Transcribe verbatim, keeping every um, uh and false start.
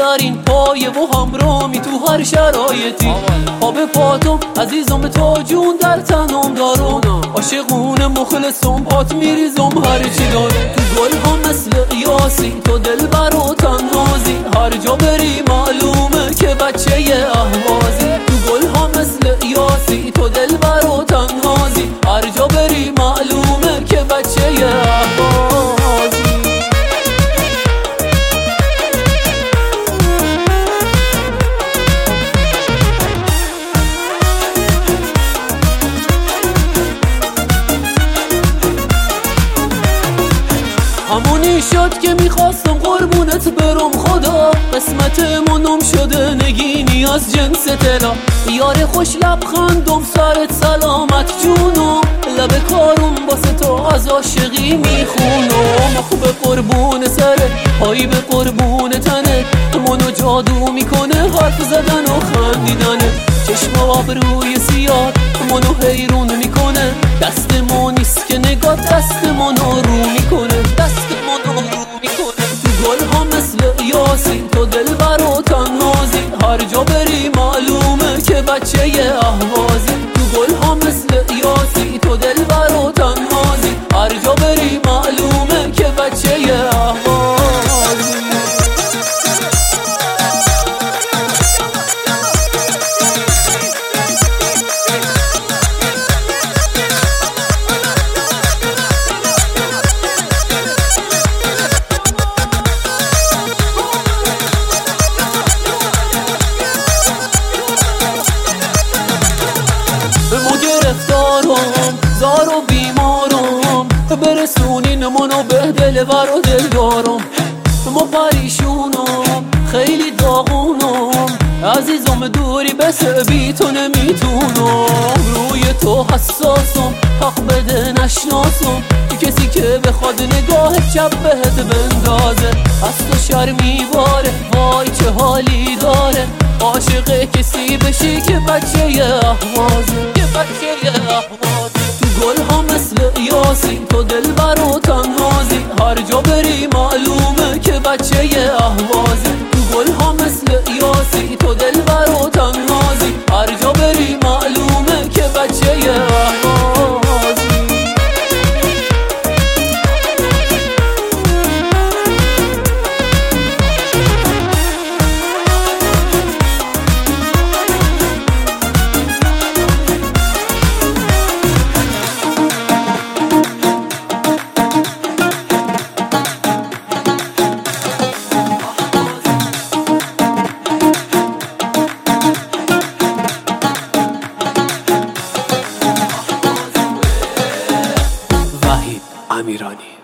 بهترین پایه و همرامی تو هر شرایطی. آب پاتم عزیزم تا جون در تنم دارم، عاشقونه مخلصم پات میریزم هرچی دارم. تو گل ها مثل قیاسی تو دل برا تنهازی، هر جا بری معلومه که بچه اهوازی. تو گل ها مثل قیاسی تو دل برا تنهازی، هر جا بری معلومه که بچه اهوازی. همونی شد که میخواستم قربونت برم خدا، قسمت منم شده نگینی از جنس طلا. یار خوش لبخندم سرت سلامت جونم، لب کارم باسه تو از عاشقی میخونم. آخو به قربون سره پایی به قربون تنه، منو جادو میکنه حرف زدن و خندیدنه. چشم و ابروی سیاه منو حیرون میکنه، دست ما نیست که نگاه دست منو رو میکنه، دست منو رو میکنه. تو گل ها مثل یاسی تو دل برا تنهازی، هر جا بری معلومه که بچه اهوازی. تو گل ها مثل یاسی تو دل برا تنهازی، هر جا بری معلومه که بچه اهوازی. ما گرفتارم زار و بیمارم، برسونین منو به دل بر و دل دارم. ما پریشونم خیلی داغونم، عزیزم دوری بس بی تو نمیتونم. روی تو حساسم حق بده نشناسم، کسی که بخواد نگاه چپ بهت بندازه. از تو شرمی باره وای چه حالی داره، عاشق کسی بشی که بچه اهوازه، که بچه اهوازه. تو گل ها مثل یاسی تو دل برا تنهازی، هر جا بری معلومه که بچه اهوازه. تو گل ها مثل یاسی تو دل برا تنهازی، هر جا بری معلومه که بچه اهوازه. امیرانی